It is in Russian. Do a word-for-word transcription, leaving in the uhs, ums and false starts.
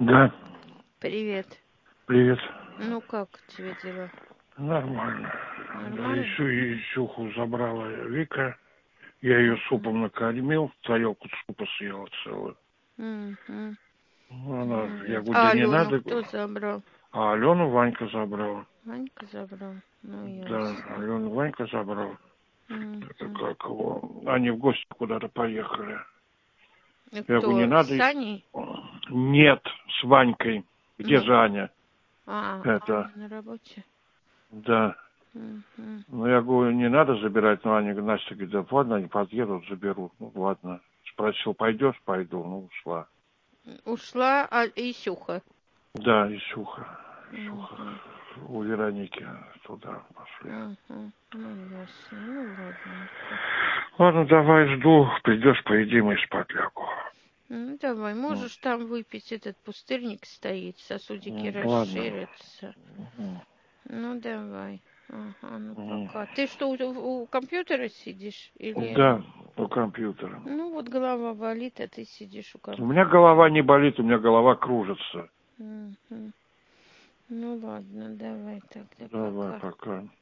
Да. Привет. Привет. Ну как тебе дела? Нормально. Нормально? Ищу, ищуху забрала Вика. Я ее супом накормил, тарелку супа съела целую. М-м. Ну, она, я Молодец. говорю, А да не Алену надо. кто забрал? А Алену Ванька забрал. Ванька забрал? Ну, Да, ясно. Алену Ванька забрал. Это М-м. как его? Они в гости куда-то поехали. И Я говорю, не кто? надо. С Саней? Нет, с Ванькой. Где Ну. же Аня? А, Это, Аня на работе. да. М-м. Ну, я говорю, не надо забирать, но Аня, Настя говорит, да ладно, они подъедут, заберут. Ну, ладно. Спросил, пойдешь? Пойду. Ну, ушла. Ушла а, Исюха. Да, и Сюха. Сюха. М-м. У Вероники туда пошли. М-м. Ну, ясно. Ну, ладненько. Ладно, давай, жду. Придешь, поедим и спать лягу. Ну, давай. Ну, Можешь там выпить, этот пустырник стоит, сосудики ну, ладно. расширятся. Мгм. Ну, давай. Ага, ну Мгм. пока. Ты что, у, у компьютера сидишь? Или... Да, у компьютера. Ну, вот голова болит, а ты сидишь у У меня компьютера. голова не болит, у меня голова кружится. Мгм. Ну, ладно, давай тогда Давай, пока. пока.